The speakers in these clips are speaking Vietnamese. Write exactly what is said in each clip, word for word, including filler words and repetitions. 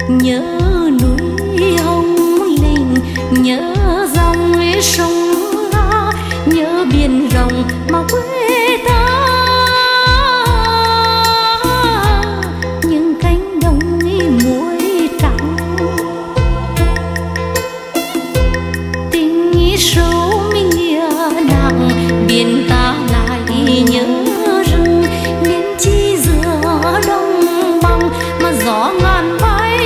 nhớ núi Hồng Linh, nhớ dòng sông La, nhớ biển rộng mà quê ta. Những cánh đồng muối trắng, tình sâu mình nghĩa nặng, biển ta lại nhớ rừng, nên chi giữa đông bằng mà gió ngàn bay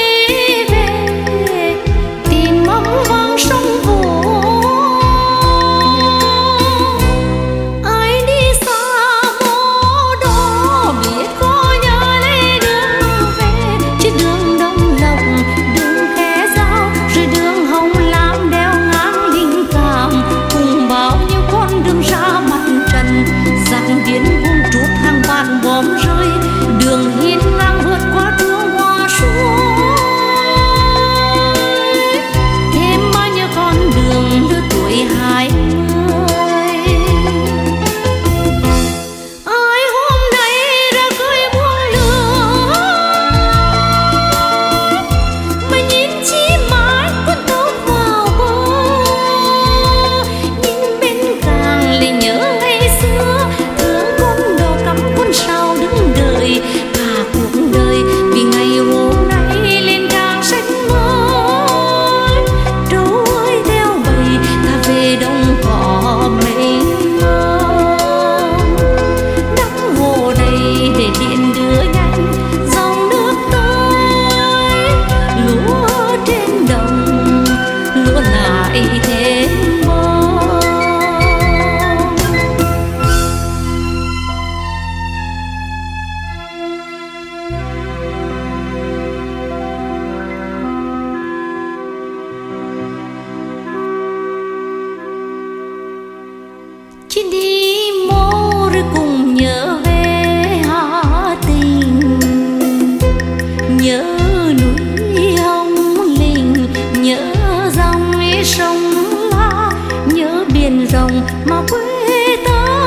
về, tìm mong vang sông Vũ. Ai đi xa vô đó biết có nhớ lấy đường về, chứ đường Đông Lộc, đường Khe Dao, rồi đường Hồng Lam đeo ngang Linh Cảm, cùng bao nhiêu con đường ra mặt trần, dặn biến vùng trút hàng vạn bom rơi, đường hiên ngang vượt qua đường hoa suối. Thêm bao nhiêu con đường lứa tuổi hai mươi, ai hôm nay ra khơi buông lửa, mà nhìn chi mãi con tàu vào bờ, nhìn bên càng lại nhớ ngày xưa, thương con đò cắm con sao đứng đợi cả cuộc đời, vì ngày hôm nay lên càng xanh mới. Trâu ơi theo bầy ta về đông cỏ mênh mông, đắp hồ đầy để điện đưa nhanh dòng nước tới, lúa trên đồng lúa lại thêm bông. Khi đi mô rồi cùng nhớ về Hà Tĩnh, nhớ núi Hồng Linh, nhớ dòng sông La, nhớ biển rộng mà quê ta.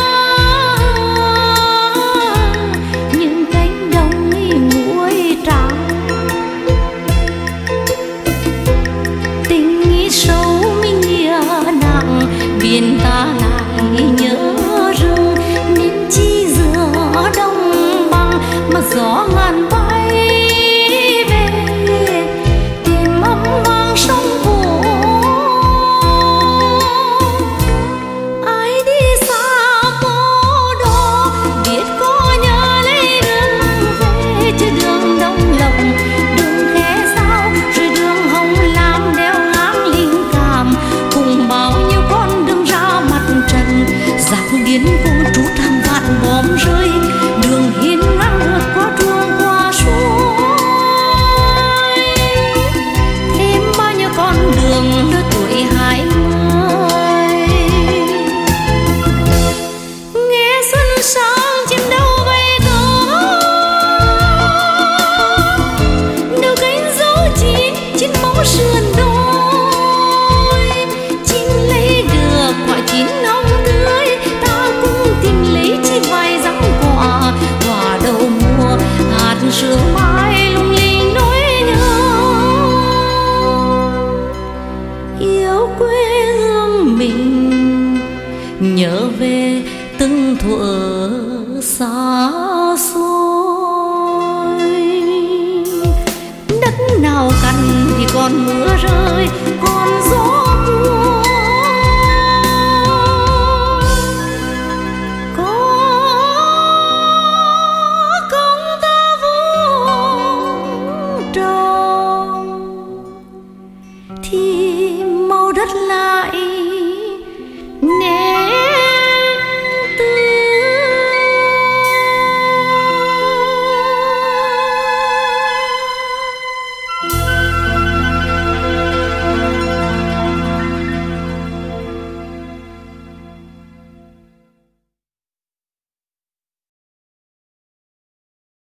Những cánh đồng muối trắng, tình sâu mình nghĩa nặng, biển ta lại nhớ rừng, nên chi giữa đông bằng mà gió ngàn bay về, tìm âm vang sông Vũ. Ai đi xa vô đó biết có nhớ lấy đường về, chứ đường Đông Lộc, đường Khe Dao, rồi đường Hồng Lam đeo ngang Linh Cảm, cùng bao nhiêu con đường ra mặt trần, dặn biến vùng trút hàng vạn bom rơi, đường hiên ngang vượt qua đường hoa suối. Thêm bao nhiêu con đường lứa tuổi hai mươi, nghe xuân sang chim đâu về đó, đâu cánh dấu chín trên bóng sườn đồi, chín lấy được quả chín hồng tươi, ta cũng tìm lấy chi vài răng quả, quả đầu mùa hạt sương mai lung linh nỗi nhớ, yêu quê hương mình, nhớ về từng thuở xa xôi. Đất nào cằn thì còn mưa rơi, còn